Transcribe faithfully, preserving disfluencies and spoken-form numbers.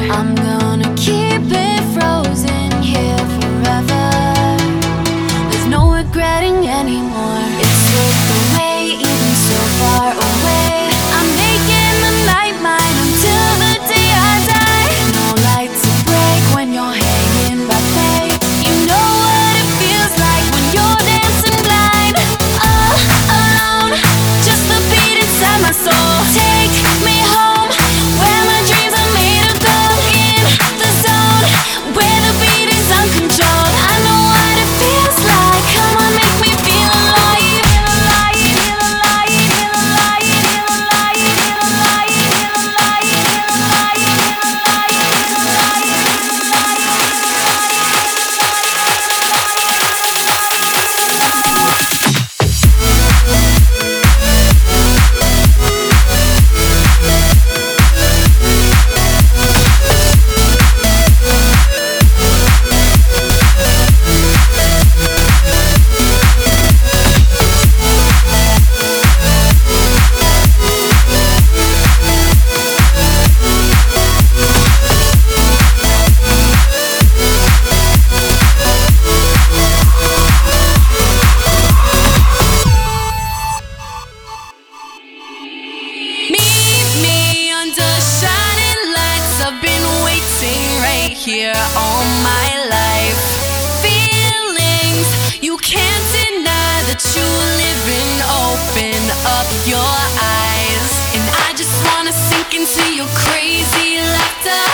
I'm gonna keep it frozen here forever. There's no regretting anymore. It slipped away, even so far away. I'm making the night mine until the day I die. No light to break when you're hanging by faith. You know what it feels like when you're dancing blind. All alone, just the beat inside my soul. Take me home, where my dreams are made of gold. In the zone, where the beat is uncontrolled. I know what it feels like. Come on, make me feel alive. Feel alive, feel alive, feel alive, feel alive, feel alive, feel alive, feel alive, feel here all my life. Feelings you can't deny that you live in. Open up your eyes, and I just wanna sink into your crazy laughter.